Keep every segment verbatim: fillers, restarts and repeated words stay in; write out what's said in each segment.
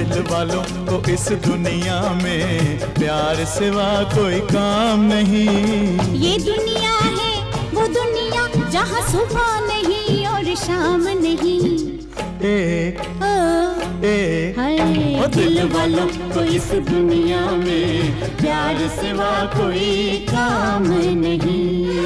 दिल वालों को इस दुनिया में प्यार सिवा कोई काम नहीं। ये दुनिया है वो दुनिया जहाँ सुबह नहीं और शाम नहीं। एक ओ, एक हाय दिल वालों को इस दुनिया में प्यार सिवा कोई काम नहीं।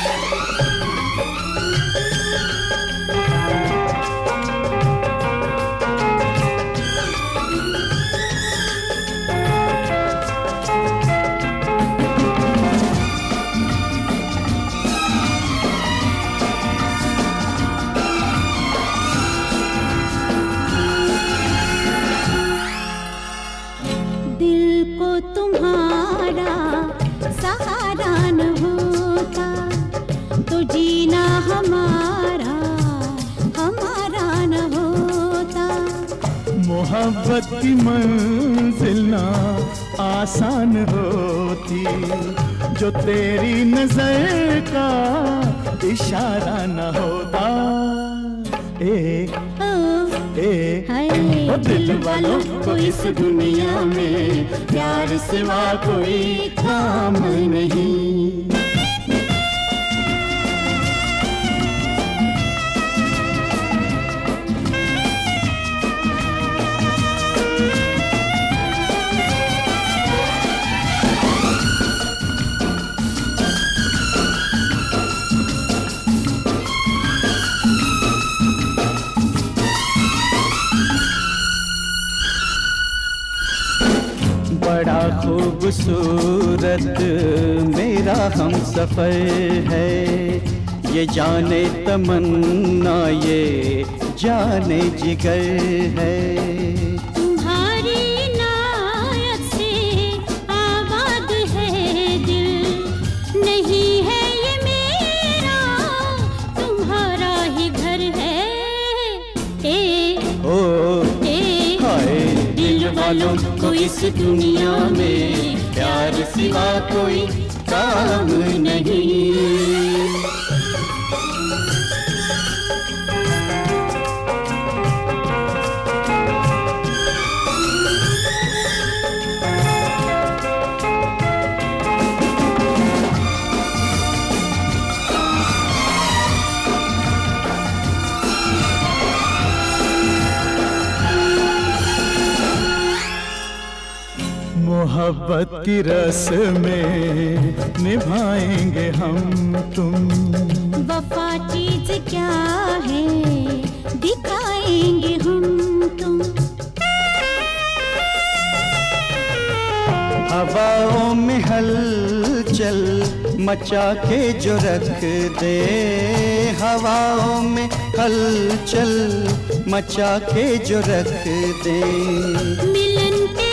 दिल को तुम्हारा सहारा न होता तो जीना हमारा हमारा न होता। मोहब्बत की मंजिल ना आसान होती जो तेरी नजर का इशारा न होता। एक एक ओ दिल वालों को इस दुनिया में प्यार सिवा कोई काम नहीं। बड़ा खूबसूरत मेरा हम सफर है, ये जाने तमन्ना ये जाने जिगर है। तुम्हारी इनायत से आबाद है दिल, नहीं है ये मेरा तुम्हारा ही घर है। ए, ओ ए, हाय दिल वालों को इस दुनिया में प्यार सिवा कोई काम नहीं। मोहब्बत की रस में निभाएंगे हम तुम, वफा चीज क्या है दिखाएंगे हम तुम। हवाओं में हलचल मचा के जो रख दे, हवाओं में हलचल मचा के जो रख दे। मिलन के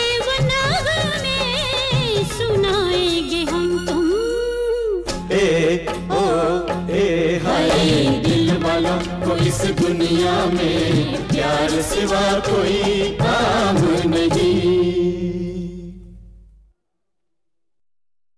वनामे सुनाएंगे हम तुम। ए ओ ए हाय दिल वालों को इस दुनिया में प्यार सिवा कोई काम नहीं।